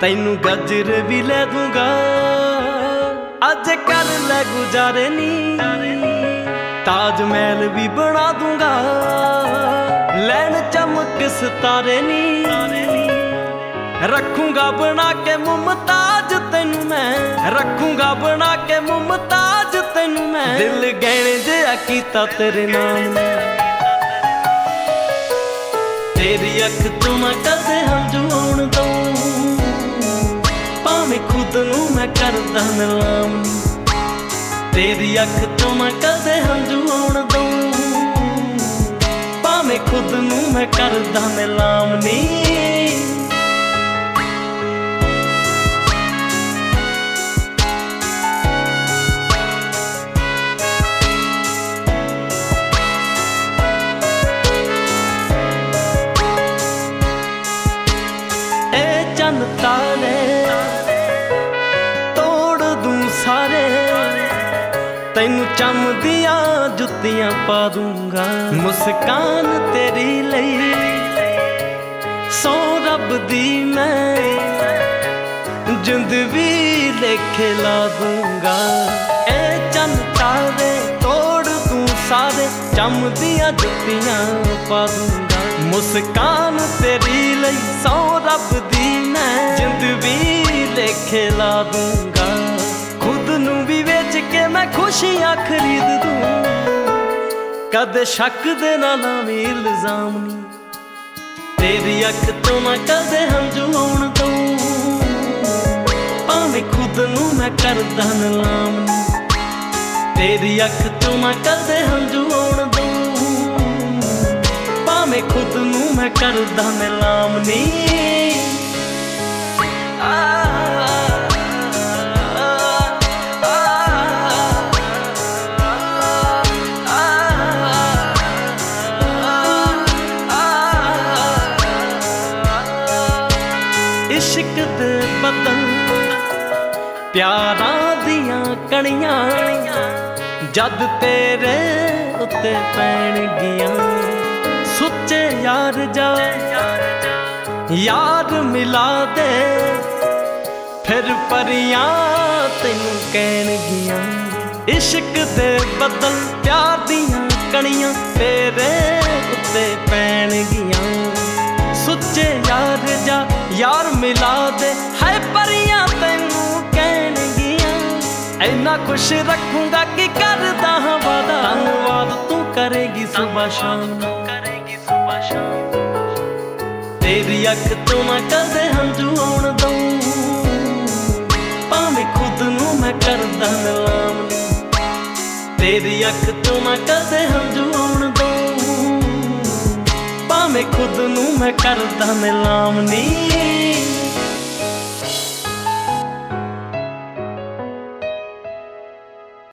तैनू गजरे भी लै दूंगा, अज कर ले गुजारे नी। ताज महल भी बना दूंगा, लैन चमक सितारे नी। रखूंगा बना के मुमताज तैनू मैं, रखूंगा बना के मुमताज तैनू मैं। दिल गहने जिहा कीता तेरे नाम ने, तेरी अख तो मैं कदे हंझू आउण दूं, भावें खुद नू मैं करदा नीलाम। तेरी अख तो मैं कदे हंझू आउण दूं, भावें खुद नू मैं करदा नीलाम नी। तारे तोड़ दूं सारे, तैनू चमदियां जुत्तियां पा दूंगा। मुस्कान तेरी लई सौ रब दी मैं, जिंद भी लेखे ला दूंगा। ए चन तारे तोड़ दूं सारे, चमदियां जुत्तियां पा दूंगा। मुस्कान तेरी लई सौ रब दी मैं, जिंद भी लेखे ला दूंगा। खुद नू भी बेच के मैं खुशियां खरीद दूं, कदे शक दे ना लावी इल्जाम नी। तेरी अख तो मैं कदे हंझू आउण दूं, भावें खुद नू मैं करदा नीलाम नी। तेरी अख तो मैं कदे हंझू आउण दूं, भावें खुद नू मैं करदा नीलाम नी। इश्क दे बदल प्यारां दियां कणियां, जद तेरे उत्ते पैणगियां। सुच्चे यार जा यार मिला दे, फिर परियां तैनू कहणगियां। इश्क दे बदल प्यार दियां कणियां, तेरे उत्ते पैणगियां। सुच्चे यार जा यार मिला दे, है परियां तैनू कहणगियां। इन्ना खुश रखूंगा कि करदा हां वादा, धन्नवाद तू करेगी सुबह शाम। तेरी अख तो मैं कदे हंझू आउण दूं, भावें खुद नू मैं करदा नीलाम नी। तेरी अख तो मैं कदे हंझू आउण दूं, भावें खुद नू मैं करदा नीलाम नी।